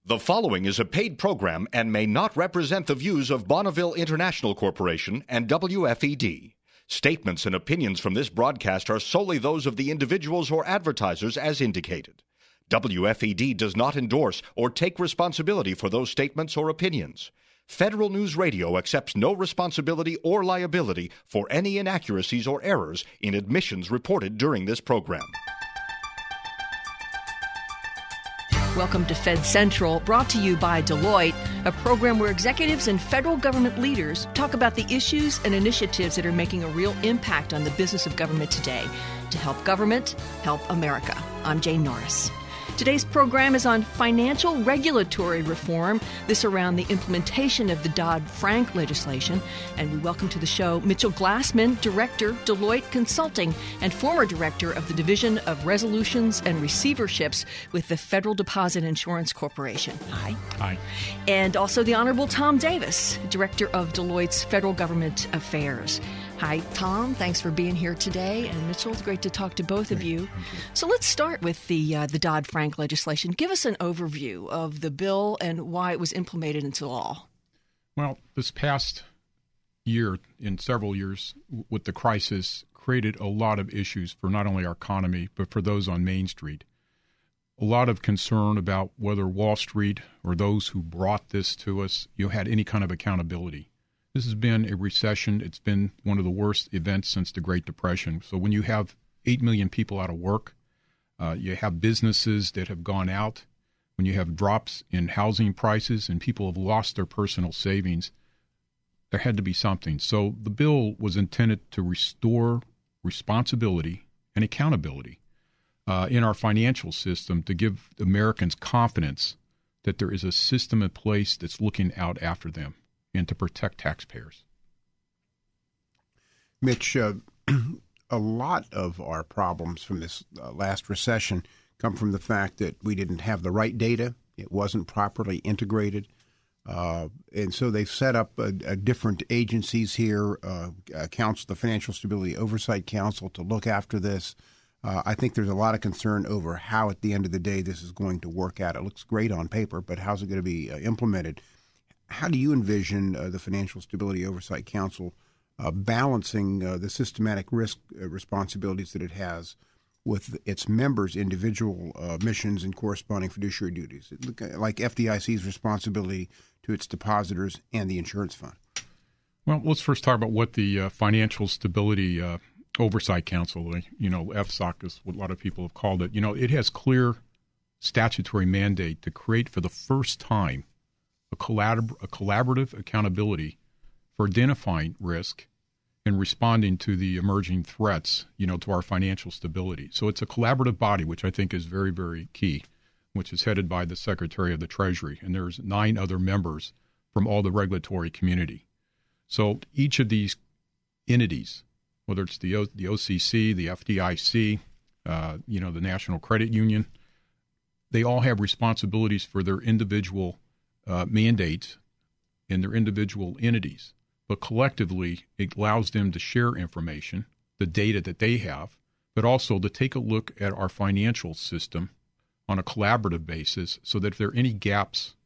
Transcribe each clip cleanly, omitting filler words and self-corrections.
The following is a paid program and may not represent the views of Bonneville International Corporation and WFED. Statements and opinions from this broadcast are solely those of the individuals or advertisers as indicated. WFED does not endorse or take responsibility for those statements or opinions. Federal News Radio accepts no responsibility or liability for any inaccuracies or errors in admissions reported during this program. Welcome to Fed Central, brought to you by Deloitte, a program where executives and federal government leaders talk about the issues and initiatives that are making a real impact on the business of government today. To help government, help America. I'm Jane Norris. Today's program is on financial regulatory reform, this around the implementation of the Dodd-Frank legislation. And we welcome to the show Mitchell Glassman, Director, Deloitte Consulting, and former Director of the Division of Resolutions and Receiverships with the Federal Deposit Insurance Corporation. Hi. Hi. And also the Honorable Tom Davis, Director of Deloitte's Federal Government Affairs. Hi, Tom. Thanks for being here today. And Mitchell, it's great to talk to both of you. So let's start with the Dodd-Frank legislation. Give us an overview of the bill and why it was implemented into law. Well, this past year, in several years, with the crisis, created a lot of issues for not only our economy, but for those on Main Street. A lot of concern about whether Wall Street or those who brought this to us, had any kind of accountability. This has been a recession. It's been one of the worst events since the Great Depression. So when you have 8 million people out of work, you have businesses that have gone out, when you have drops in housing prices and people have lost their personal savings, there had to be something. So the bill was intended to restore responsibility and accountability in our financial system to give Americans confidence that there is a system in place that's looking out after them and to protect taxpayers. Mitch, a lot of our problems from this last recession come from the fact that we didn't have the right data. It wasn't properly integrated. And so they've set up different agencies here, the Financial Stability Oversight Council, to look after this. I think there's a lot of concern over how, at the end of the day, this is going to work out. It looks great on paper, but how's it going to be implemented? How do you envision the Financial Stability Oversight Council balancing the systematic risk responsibilities that it has with its members' individual missions and corresponding fiduciary duties, like FDIC's responsibility to its depositors and the insurance fund? Well, let's first talk about what the Financial Stability Oversight Council, FSOC is what a lot of people have called it. It has clear statutory mandate to create for the first time a collaborative accountability for identifying risk and responding to the emerging threats, to our financial stability. So it's a collaborative body, which I think is very, very key, which is headed by the Secretary of the Treasury. And there's 9 other members from all the regulatory community. So each of these entities, whether it's the OCC, the FDIC, the National Credit Union, they all have responsibilities for their individual mandates in their individual entities, but collectively it allows them to share information, the data that they have, but also to take a look at our financial system on a collaborative basis so that if there are any gaps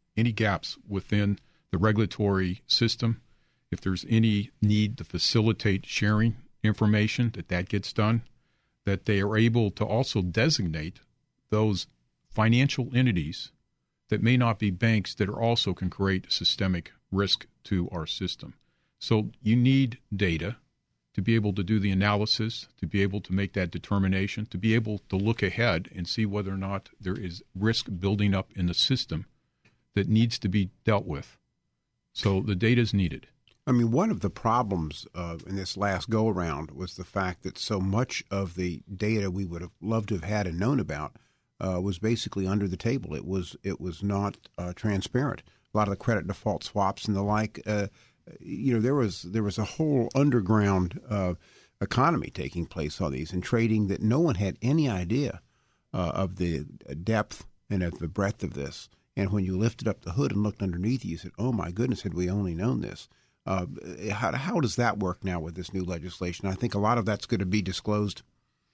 within the regulatory system, if there's any need to facilitate sharing information, that gets done, that they are able to also designate those financial entities that may not be banks that are also can create systemic risk to our system. So you need data to be able to do the analysis, to be able to make that determination, to be able to look ahead and see whether or not there is risk building up in the system that needs to be dealt with. So the data is needed. I mean, one of the problems in this last go-around was the fact that so much of the data we would have loved to have had and known about was basically under the table. It was not transparent. A lot of the credit default swaps and the like. There was a whole underground economy taking place on these and trading that no one had any idea of the depth and of the breadth of this. And when you lifted up the hood and looked underneath you said, "Oh my goodness, had we only known this?" How does that work now with this new legislation? I think a lot of that's going to be disclosed.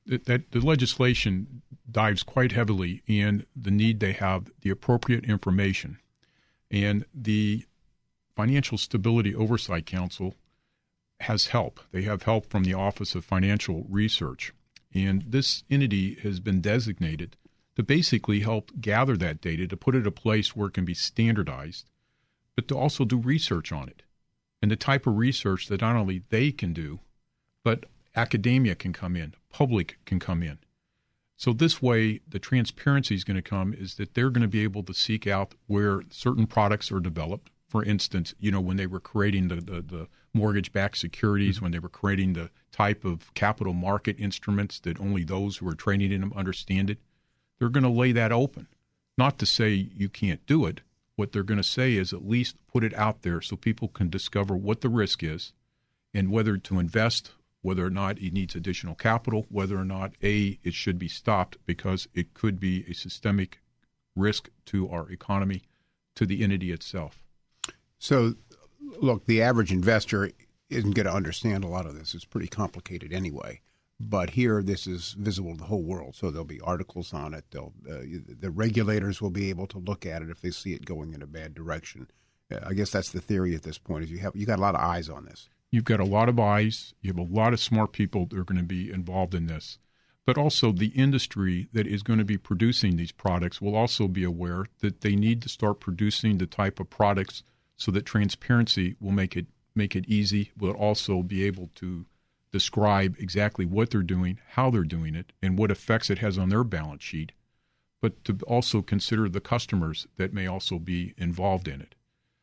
the legislation dives quite heavily in the need to have the appropriate information. And the Financial Stability Oversight Council has help. They have help from the Office of Financial Research. And this entity has been designated to basically help gather that data, to put it in a place where it can be standardized, but to also do research on it. And the type of research that not only they can do, but academia can come in, public can come in. So this way, the transparency is going to come is that they're going to be able to seek out where certain products are developed. For instance, when they were creating the mortgage-backed securities, when they were creating the type of capital market instruments that only those who are trained in them understand it, they're going to lay that open. Not to say you can't do it. What they're going to say is at least put it out there so people can discover what the risk is and whether to invest, whether or not it needs additional capital, whether or not, it should be stopped because it could be a systemic risk to our economy, to the entity itself. So, look, the average investor isn't going to understand a lot of this. It's pretty complicated anyway. But here, this is visible to the whole world, so there'll be articles on it. The regulators will be able to look at it if they see it going in a bad direction. I guess that's the theory at this point. Is you got a lot of eyes on this. You've got a lot of eyes. You have a lot of smart people that are going to be involved in this. But also the industry that is going to be producing these products will also be aware that they need to start producing the type of products so that transparency will make it easy. Will also be able to describe exactly what they're doing, how they're doing it, and what effects it has on their balance sheet, but to also consider the customers that may also be involved in it.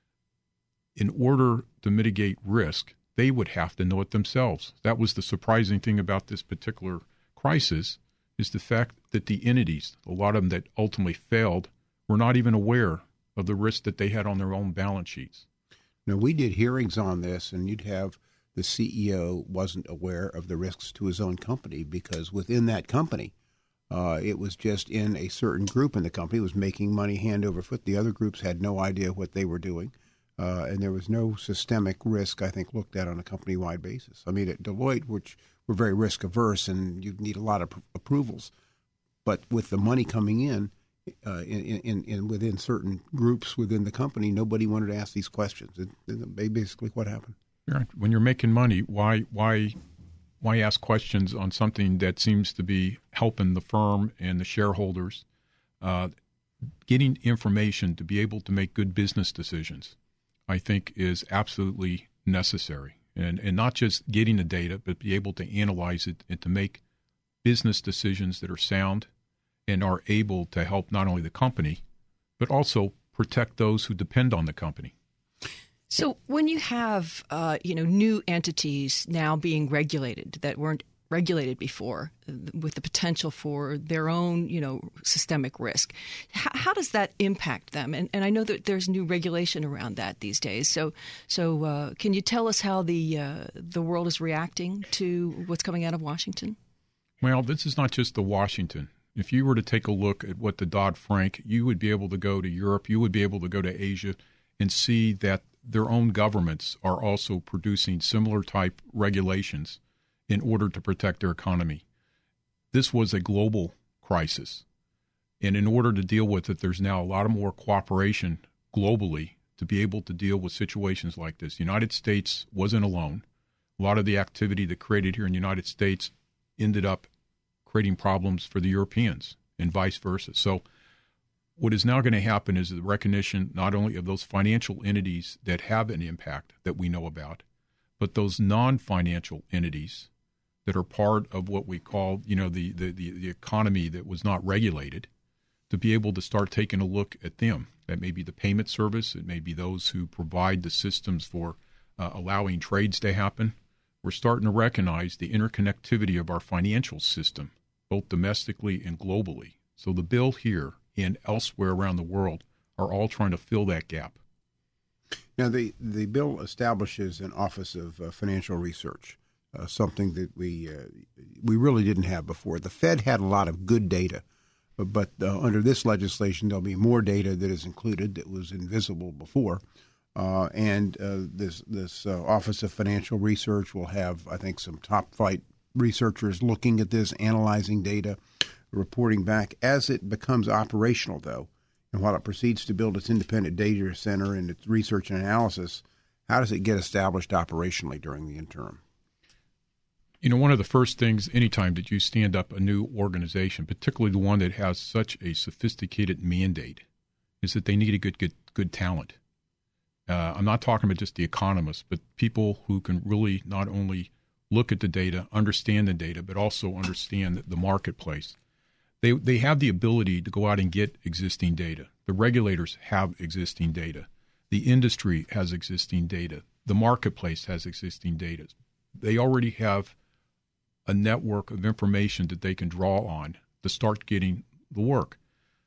In order to mitigate risk, they would have to know it themselves. That was the surprising thing about this particular crisis, is the fact that the entities, a lot of them that ultimately failed, were not even aware of the risk that they had on their own balance sheets. Now, we did hearings on this, and you'd have the CEO wasn't aware of the risks to his own company because within that company, it was just in a certain group in the company. It was making money hand over foot. The other groups had no idea what they were doing. And there was no systemic risk, I think, looked at on a company-wide basis. I mean, at Deloitte, which we're very risk-averse and you need a lot of approvals, but with the money coming in within certain groups within the company, nobody wanted to ask these questions. Basically what happened. When you're making money, why ask questions on something that seems to be helping the firm and the shareholders? Getting information to be able to make good business decisions, I think, is absolutely necessary. And not just getting the data, but be able to analyze it and to make business decisions that are sound and are able to help not only the company, but also protect those who depend on the company. So when you have, new entities now being regulated that weren't regulated before with the potential for their own, systemic risk, how does that impact them? And I know that there's new regulation around that these days. So can you tell us how the world is reacting to what's coming out of Washington? Well, this is not just the Washington. If you were to take a look at what the Dodd-Frank, you would be able to go to Europe, you would be able to go to Asia and see that their own governments are also producing similar type regulations in order to protect their economy. This was a global crisis. And in order to deal with it, there's now a lot of more cooperation globally to be able to deal with situations like this. The United States wasn't alone. A lot of the activity that created here in the United States ended up creating problems for the Europeans and vice versa. So what is now going to happen is the recognition not only of those financial entities that have an impact that we know about, but those non-financial entities that are part of what we call, the economy that was not regulated, to be able to start taking a look at them. That may be the payment service. It may be those who provide the systems for allowing trades to happen. We're starting to recognize the interconnectivity of our financial system, both domestically and globally. So the bill here and elsewhere around the world are all trying to fill that gap. Now, the bill establishes an Office of Financial Research, something that we really didn't have before. The Fed had a lot of good data, but under this legislation, there'll be more data that is included that was invisible before. And this Office of Financial Research will have, I think, some top flight researchers looking at this, analyzing data, reporting back. As it becomes operational, though, and while it proceeds to build its independent data center and its research and analysis, how does it get established operationally during the interim? One of the first things anytime that you stand up a new organization, particularly the one that has such a sophisticated mandate, is that they need a good talent. I'm not talking about just the economists, but people who can really not only look at the data, understand the data, but also understand the marketplace. They have the ability to go out and get existing data. The regulators have existing data. The industry has existing data. The marketplace has existing data. They already have a network of information that they can draw on to start getting the work.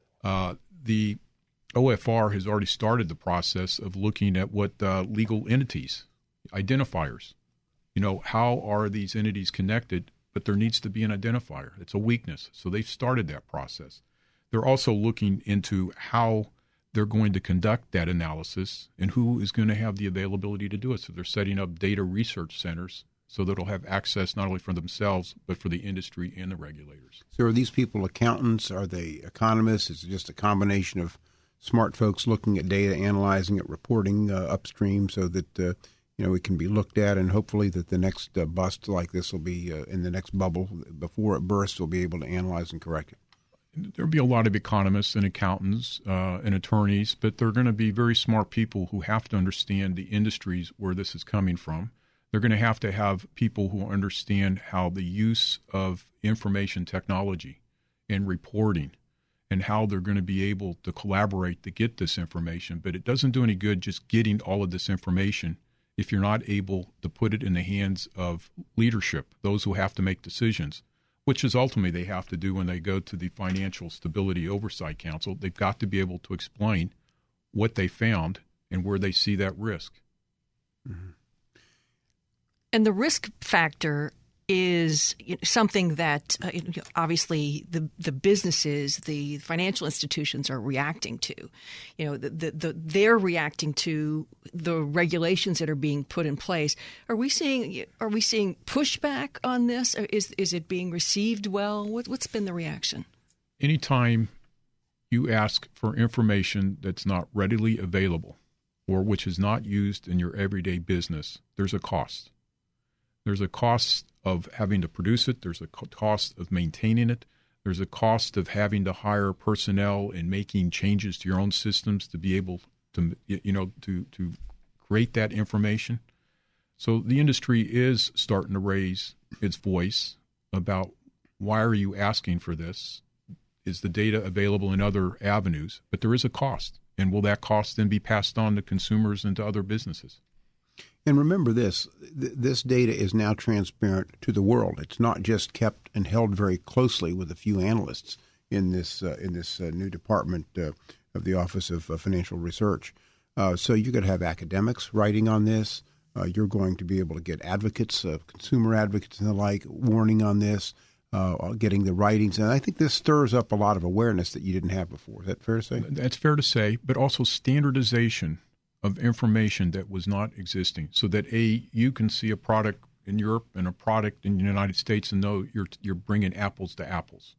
The OFR has already started the process of looking at what legal entities, identifiers, how are these entities connected, but there needs to be an identifier. It's a weakness. So they've started that process. They're also looking into how they're going to conduct that analysis and who is going to have the availability to do it. So they're setting up data research centers so that it'll have access not only for themselves, but for the industry and the regulators. So are these people accountants? Are they economists? Is it just a combination of smart folks looking at data, analyzing it, reporting upstream so that it can be looked at, and hopefully that the next bust like this will be in the next bubble, before it bursts, we'll be able to analyze and correct it? There'll be a lot of economists and accountants and attorneys, but they're going to be very smart people who have to understand the industries where this is coming from. They're going to have people who understand how the use of information technology and reporting and how they're going to be able to collaborate to get this information. But it doesn't do any good just getting all of this information if you're not able to put it in the hands of leadership, those who have to make decisions, which is ultimately they have to do when they go to the Financial Stability Oversight Council. They've got to be able to explain what they found and where they see that risk. Mm-hmm. And the risk factor is something that obviously the businesses, the financial institutions are reacting to. They're reacting to the regulations that are being put in place. Are we seeing pushback on this? Or is it being received well? What's been the reaction? Anytime you ask for information that's not readily available or which is not used in your everyday business, there's a cost. There's a cost of having to produce it. There's a cost of maintaining it. There's a cost of having to hire personnel and making changes to your own systems to be able to, to create that information. So the industry is starting to raise its voice about why are you asking for this? Is the data available in other avenues? But there is a cost. And will that cost then be passed on to consumers and to other businesses? And remember this data is now transparent to the world. It's not just kept and held very closely with a few analysts in this new department of the Office of Financial Research. So you could have academics writing on this. You're going to be able to get advocates, consumer advocates and the like, warning on this, getting the writings. And I think this stirs up a lot of awareness that you didn't have before. Is that fair to say? That's fair to say, but also standardization of information that was not existing, so that you can see a product in Europe and a product in the United States and know you're bringing apples to apples.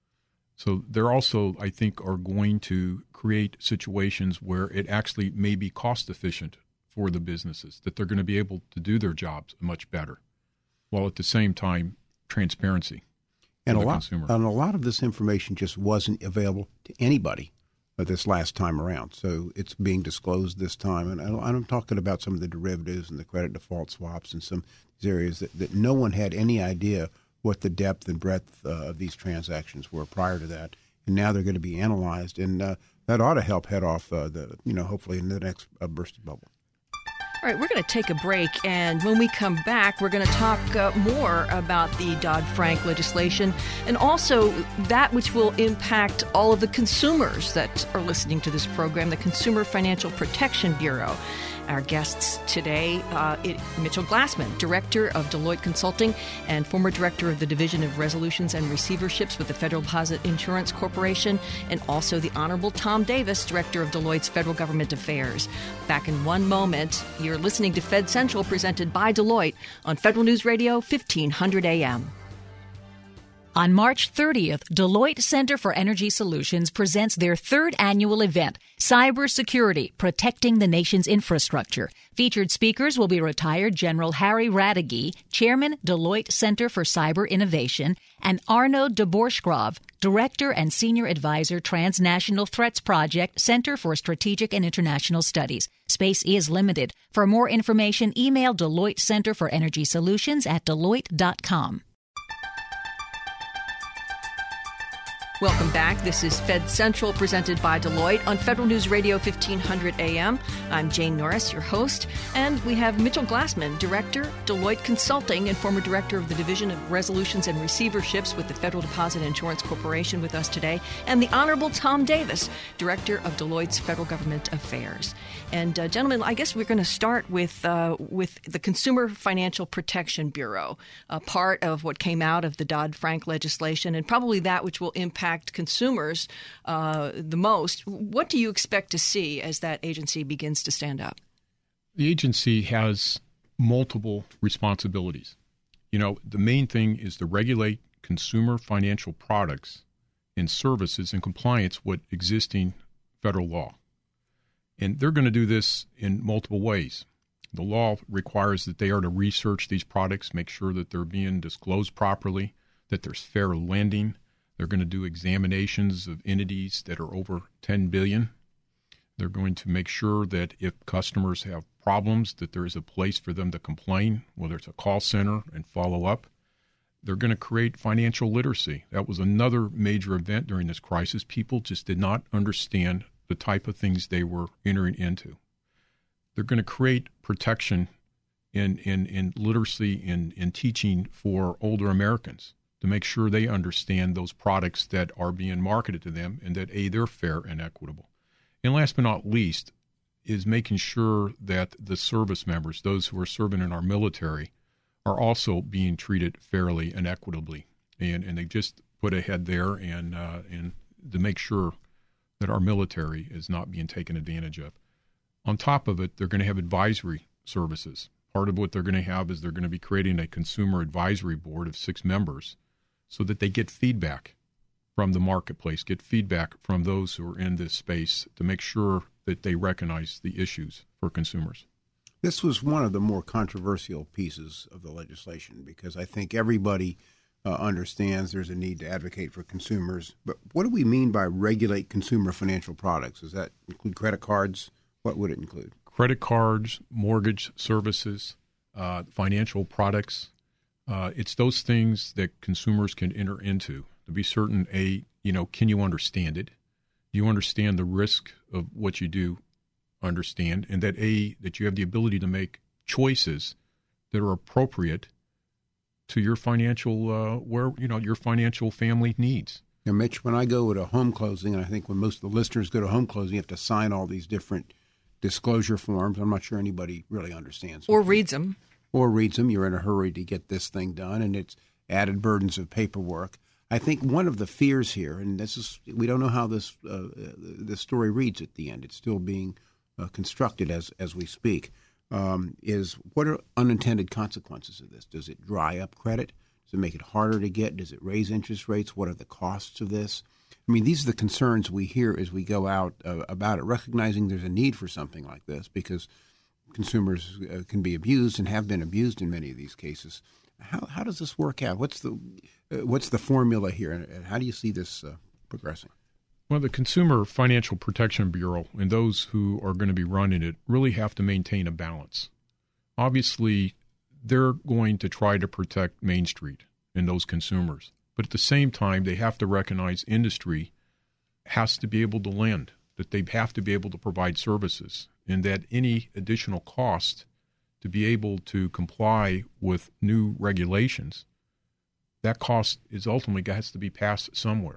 So they're also, I think, are going to create situations where it actually may be cost efficient for the businesses, that they're going to be able to do their jobs much better, while at the same time transparency and for the consumer. And a lot of this information just wasn't available to anybody this last time around. So it's being disclosed this time. And I'm talking about some of the derivatives and the credit default swaps and some areas that no one had any idea what the depth and breadth of these transactions were prior to that. And now they're going to be analyzed. And that ought to help head off hopefully in the next bursting bubble. All right, we're going to take a break, and when we come back, we're going to talk more about the Dodd-Frank legislation and also that which will impact all of the consumers that are listening to this program, the Consumer Financial Protection Bureau. Our guests today, Mitchell Glassman, Director of Deloitte Consulting and former Director of the Division of Resolutions and Receiverships with the Federal Deposit Insurance Corporation, and also the Honorable Tom Davis, Director of Deloitte's Federal Government Affairs. Back in one moment, you're listening to Fed Central, presented by Deloitte on Federal News Radio, 1500 AM. On March 30th, Deloitte Center for Energy Solutions presents their third annual event, Cybersecurity, Protecting the Nation's Infrastructure. Featured speakers will be retired General Harry Radegui, Chairman, Deloitte Center for Cyber Innovation, and Arno de Borschgrove, Director and Senior Advisor, Transnational Threats Project, Center for Strategic and International Studies. Space is limited. For more information, email Deloitte Center for Energy Solutions at Deloitte.com. Welcome back. This is Fed Central, presented by Deloitte on Federal News Radio 1500 AM. I'm Jane Norris, your host, and we have Mitchell Glassman, Director, Deloitte Consulting, and former Director of the Division of Resolutions and Receiverships with the Federal Deposit Insurance Corporation, with us today, and the Honorable Tom Davis, Director of Deloitte's Federal Government Affairs. And gentlemen, I guess we're going to start with the Consumer Financial Protection Bureau, part of what came out of the Dodd-Frank legislation, and probably that which will impact consumers the most. What do you expect to see as that agency begins to stand up? The agency has multiple responsibilities. The main thing is to regulate consumer financial products and services in compliance with existing federal law. And they're going to do this in multiple ways. The law requires that they are to research these products, make sure that they're being disclosed properly, that there's fair lending. They're going to do examinations of entities that are over $10 billion. They're going to make sure that if customers have problems, that there is a place for them to complain, whether it's a call center, and follow up. They're going to create financial literacy. That was another major event during this crisis. People just did not understand the type of things they were entering into. They're going to create protection in literacy in teaching for older Americans, to make sure they understand those products that are being marketed to them and that, they're fair and equitable. And last but not least is making sure that the service members, those who are serving in our military, are also being treated fairly and equitably. And they just put ahead there and to make sure that our military is not being taken advantage of. On top of it, they're going to have advisory services. Part of what they're going to have is they're going to be creating a consumer advisory board of 6 members, so that they get feedback from the marketplace, get feedback from those who are in this space to make sure that they recognize the issues for consumers. This was one of the more controversial pieces of the legislation because I think everybody understands there's a need to advocate for consumers. But what do we mean by regulate consumer financial products? Does that include credit cards? What would it include? Credit cards, mortgage services, financial products. It's those things that consumers can enter into to be certain, can you understand it? Do you understand the risk of what you do understand? And that you have the ability to make choices that are appropriate to your financial, your financial family needs. Now, Mitch, when I go to a home closing, and I think when most of the listeners go to home closing, you have to sign all these different disclosure forms. I'm not sure anybody really understands them. Or reads them. You're in a hurry to get this thing done, and it's added burdens of paperwork. I think one of the fears here, and we don't know how this story reads at the end. It's still being constructed as we speak. Is what are unintended consequences of this? Does it dry up credit? Does it make it harder to get? Does it raise interest rates? What are the costs of this? I mean, these are the concerns we hear as we go out about it, recognizing there's a need for something like this because consumers can be abused and have been abused in many of these cases. How does this work out? What's the formula here, and how do you see this progressing? Well, the Consumer Financial Protection Bureau and those who are going to be running it really have to maintain a balance. Obviously, they're going to try to protect Main Street and those consumers. But at the same time, they have to recognize industry has to be able to lend, that they have to be able to provide services, and that any additional cost to be able to comply with new regulations, that cost is ultimately has to be passed somewhere.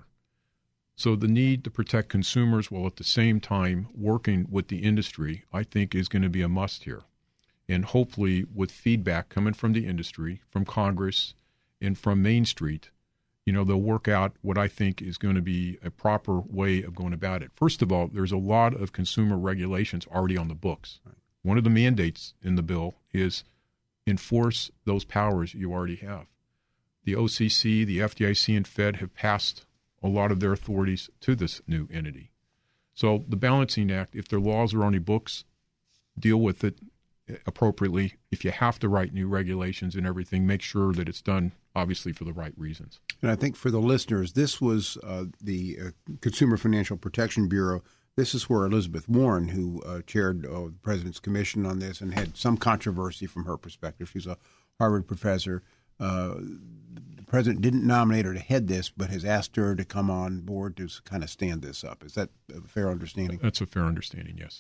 So the need to protect consumers while at the same time working with the industry, I think, is going to be a must here. And hopefully with feedback coming from the industry, from Congress, and from Main Street, they'll work out what I think is going to be a proper way of going about it. First of all, there's a lot of consumer regulations already on the books. Right. One of the mandates in the bill is enforce those powers you already have. the OCC, the FDIC, and Fed have passed a lot of their authorities to this new entity. So the Balancing Act, if their laws are on the books, deal with it appropriately. If you have to write new regulations and everything, make sure that it's done, obviously, for the right reasons. And I think for the listeners, this was the Consumer Financial Protection Bureau. This is where Elizabeth Warren, who chaired the President's Commission on this and had some controversy from her perspective. She's a Harvard professor. The President didn't nominate her to head this, but has asked her to come on board to kind of stand this up. Is that a fair understanding? That's a fair understanding, yes.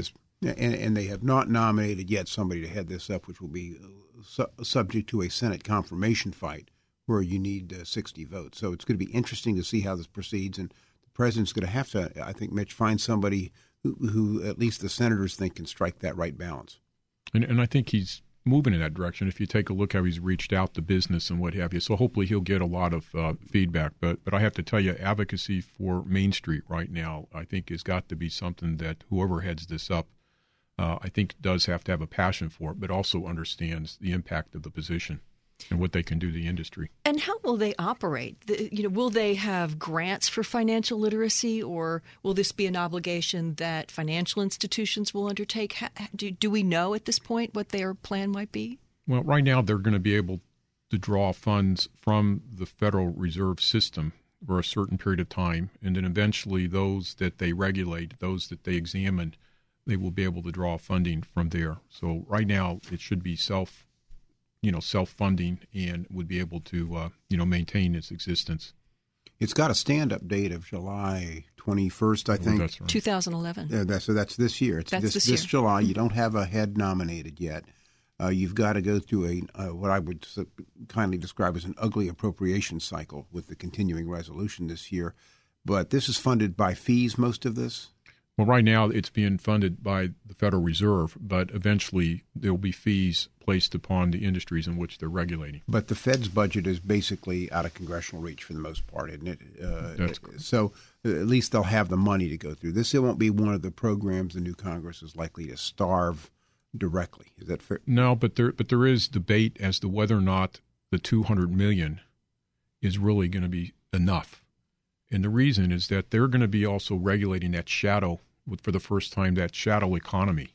And they have not nominated yet somebody to head this up, which will be subject to a Senate confirmation fight where you need 60 votes. So it's going to be interesting to see how this proceeds. And the President's going to have to, I think, Mitch, find somebody who at least the senators think can strike that right balance. And I think he's moving in that direction. If you take a look how he's reached out to business and what have you, so hopefully he'll get a lot of feedback. But I have to tell you, advocacy for Main Street right now, I think, has got to be something that whoever heads this up, I think, does have to have a passion for it, but also understands the impact of the position and what they can do to the industry. And how will they operate? Will they have grants for financial literacy, or will this be an obligation that financial institutions will undertake? Do we know at this point what their plan might be? Well, right now they're going to be able to draw funds from the Federal Reserve System for a certain period of time, and then eventually those that they regulate, those that they examine, they will be able to draw funding from there. So right now it should be self-funding and would be able to, maintain its existence. It's got a stand-up date of July 21st, I think. That's right. 2011. So that's this year. It's this July. You don't have a head nominated yet. You've got to go through what I would kindly describe as an ugly appropriation cycle with the continuing resolution this year. But this is funded by fees, most of this? Well, right now it's being funded by the Federal Reserve, but eventually there will be fees placed upon the industries in which they're regulating. But the Fed's budget is basically out of congressional reach for the most part, isn't it? That's correct. So at least they'll have the money to go through. This won't be one of the programs the new Congress is likely to starve directly. Is that fair? No, but there is debate as to whether or not the $200 million is really going to be enough. And the reason is that they're going to be also regulating that shadow, for the first time, that shadow economy.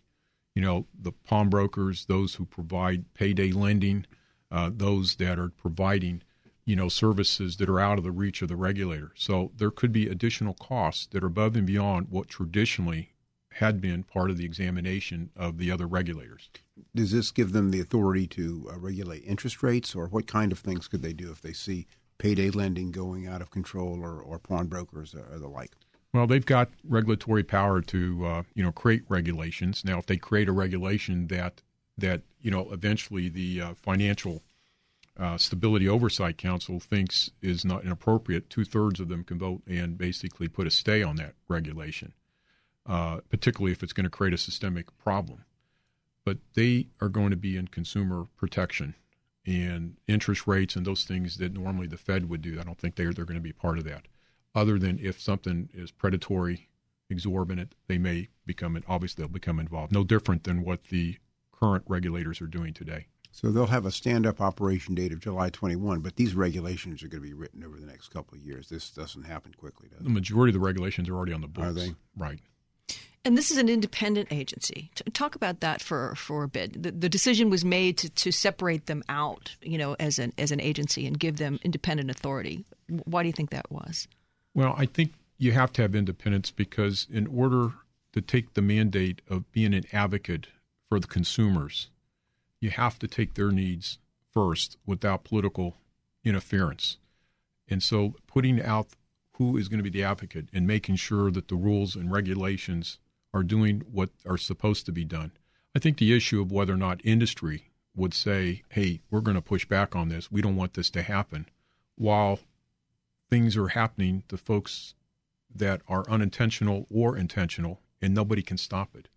The pawnbrokers, those who provide payday lending, those that are providing, services that are out of the reach of the regulator. So there could be additional costs that are above and beyond what traditionally had been part of the examination of the other regulators. Does this give them the authority to regulate interest rates, or what kind of things could they do if they see payday lending going out of control, or pawnbrokers or the like? Well, they've got regulatory power to, create regulations. Now, if they create a regulation that eventually the Financial Stability Oversight Council thinks is not inappropriate, 2/3 of them can vote and basically put a stay on that regulation, particularly if it's going to create a systemic problem. But they are going to be in consumer protection and interest rates and those things that normally the Fed would do. I don't think they're going to be part of that. Other than if something is predatory, exorbitant, they'll become involved. No different than what the current regulators are doing today. So they'll have a stand-up operation date of July 21, but these regulations are going to be written over the next couple of years. This doesn't happen quickly, does it? The majority of the regulations are already on the books. Are they? Right. And this is an independent agency. Talk about that for a bit. The decision was made to separate them out, as an agency and give them independent authority. Why do you think that was? Well, I think you have to have independence because in order to take the mandate of being an advocate for the consumers, you have to take their needs first without political interference. And so putting out who is going to be the advocate and making sure that the rules and regulations are doing what are supposed to be done. I think the issue of whether or not industry would say, hey, we're going to push back on this, we don't want this to happen, while things are happening to folks that are unintentional or intentional, and nobody can stop it.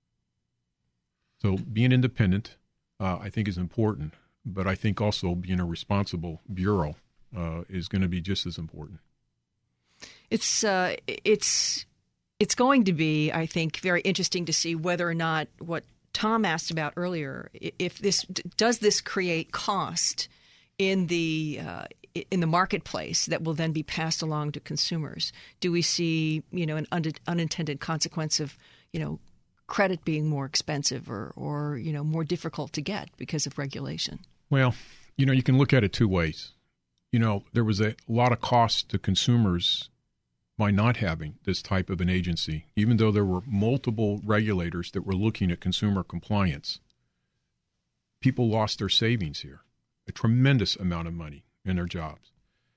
So being independent, I think, is important, but I think also being a responsible bureau is going to be just as important. It's going to be, I think, very interesting to see whether or not what Tom asked about earlier, if does this create cost in the marketplace that will then be passed along to consumers? Do we see, an unintended consequence of, credit being more expensive or more difficult to get because of regulation? Well, you can look at it two ways. There was a lot of cost to consumers by not having this type of an agency, even though there were multiple regulators that were looking at consumer compliance. People lost their savings here, a tremendous amount of money in their jobs.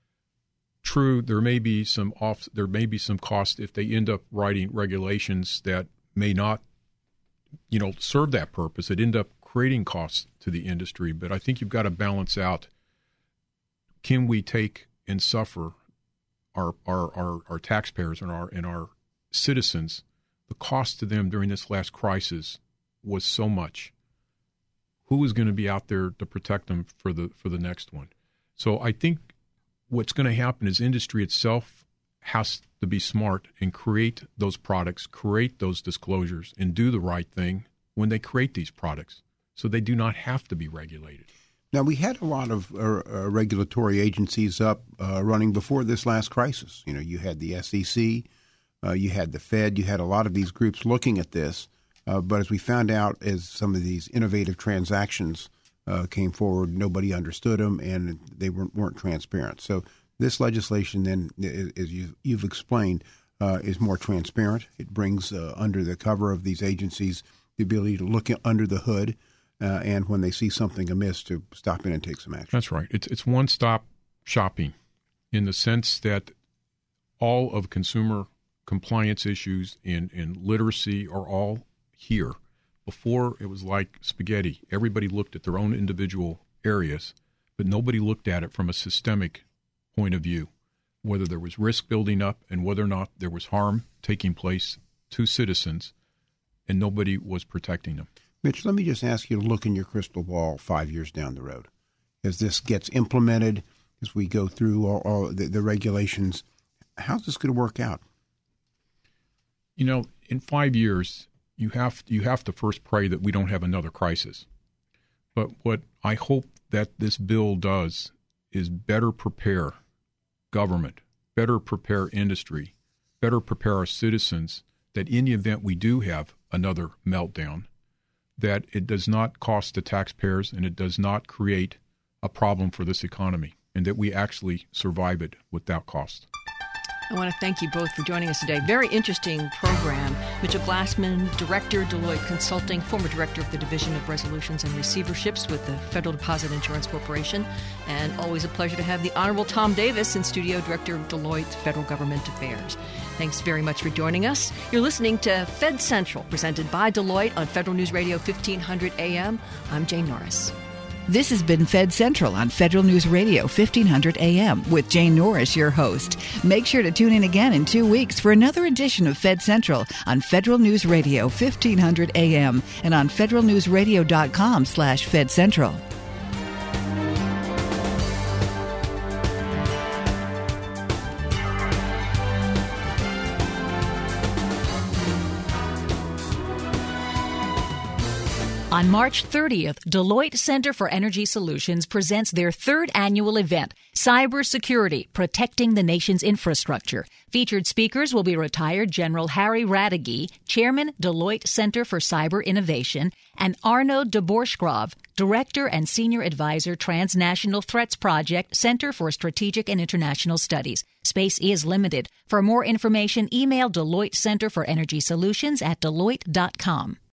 True, there may be some cost if they end up writing regulations that may not, serve that purpose. It end up creating costs to the industry. But I think you've got to balance out: can we take and suffer our taxpayers and our citizens? The cost to them during this last crisis was so much. Who is going to be out there to protect them for the next one? So I think what's going to happen is industry itself has to be smart and create those products, create those disclosures, and do the right thing when they create these products, so they do not have to be regulated. Now, we had a lot of regulatory agencies up running before this last crisis. You had the SEC, you had the Fed, you had a lot of these groups looking at this. But as we found out, as some of these innovative transactions came forward, nobody understood them, and they weren't transparent. So this legislation, then, as you've explained, is more transparent. It brings under the cover of these agencies the ability to look under the hood, and when they see something amiss, to stop in and take some action. That's right. It's one-stop shopping in the sense that all of consumer compliance issues and literacy are all here. Before, it was like spaghetti. Everybody looked at their own individual areas, but nobody looked at it from a systemic point of view, whether there was risk building up and whether or not there was harm taking place to citizens, and nobody was protecting them. Mitch, let me just ask you to look in your crystal ball 5 years down the road. As this gets implemented, as we go through all the regulations, how's this going to work out? In 5 years, you have to first pray that we don't have another crisis. But what I hope that this bill does is better prepare government, better prepare industry, better prepare our citizens that in the event we do have another meltdown, that it does not cost the taxpayers and it does not create a problem for this economy, and that we actually survive it without cost. I want to thank you both for joining us today. Very interesting program. Mitchell Glassman, Director, Deloitte Consulting, former Director of the Division of Resolutions and Receiverships with the Federal Deposit Insurance Corporation. And always a pleasure to have the Honorable Tom Davis in studio, Director of Deloitte Federal Government Affairs. Thanks very much for joining us. You're listening to Fed Central, presented by Deloitte on Federal News Radio 1500 AM. I'm Jane Norris. This has been Fed Central on Federal News Radio 1500 AM with Jane Norris, your host. Make sure to tune in again in 2 weeks for another edition of Fed Central on Federal News Radio 1500 AM and on federalnewsradio.com/Fed Central. On March 30th, Deloitte Center for Energy Solutions presents their third annual event, Cybersecurity, Protecting the Nation's Infrastructure. Featured speakers will be retired General Harry Radegui, Chairman, Deloitte Center for Cyber Innovation, and Arno de Borschgrove, Director and Senior Advisor, Transnational Threats Project, Center for Strategic and International Studies. Space is limited. For more information, email Deloitte Center for Energy Solutions at Deloitte.com.